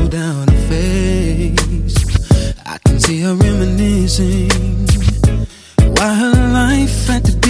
roll down her face. I can see her reminiscing why her life had to